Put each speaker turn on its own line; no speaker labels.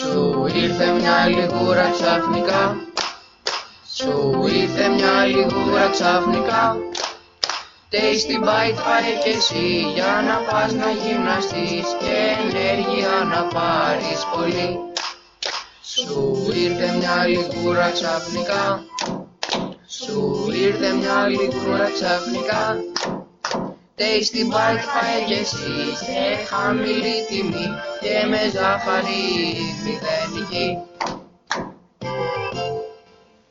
Σου ήρθε μια λιγούρα ξαφνικά. Σου ήρθε μια λιγούρα ξαφνικά. Tasty bite πάρε κι εσύ για να πας να γυμναστείς και ενέργεια να πάρεις πολύ. Σου ήρθε μια λιγούρα ξαφνικά. Σου ήρθε μια λιγούρα ξαφνικά. Tasty bite πάρε κι εσύ σε χαμηλή τιμή και με ζάχαρη μηδενική.